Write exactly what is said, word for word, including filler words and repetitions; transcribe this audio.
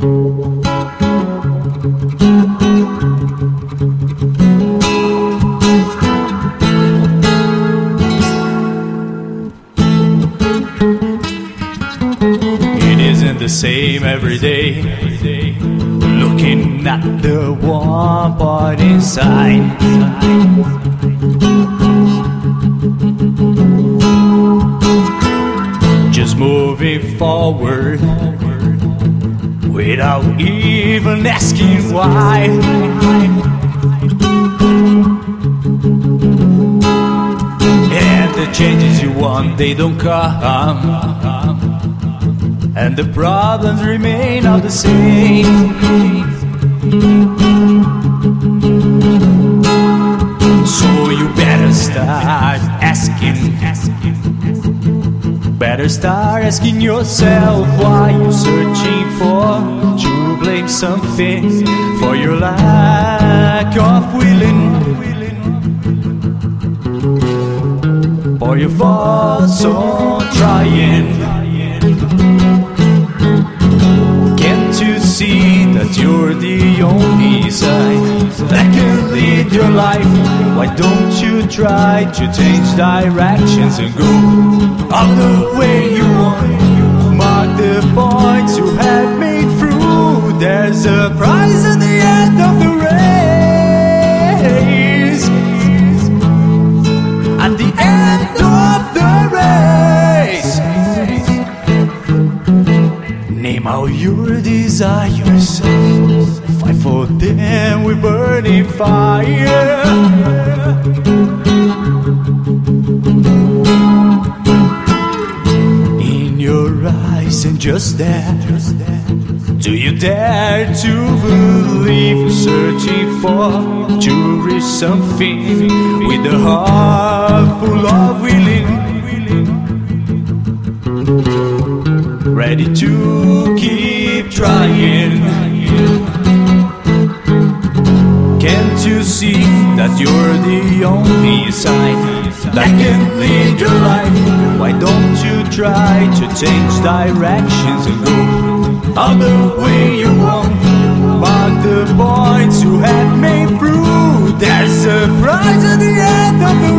It isn't the same every day. Looking at the one part inside. Just moving forward without even asking why. And the changes you want, they don't come, and the problems remain all the same. So you better start asking, better start asking yourself why you're searching for, to blame something for your lack of willing, for your faults on trying. Can't you see that you're the only side that can lead your life? Why don't you try to change directions and go all the way you want? Mark the points you have made through. There's a prize at the end of the race. At the end of the race, name out your desires, fight for them with burning fire. In your eyes and just there, do you dare to believe you're searching for, to reach something with a heart full of willing, ready to keep trying? Can't you see that you're the only sign that can lead your life? Why don't you try to change directions and go all the way you want? Mark the points you have made through. There's a prize at the end of the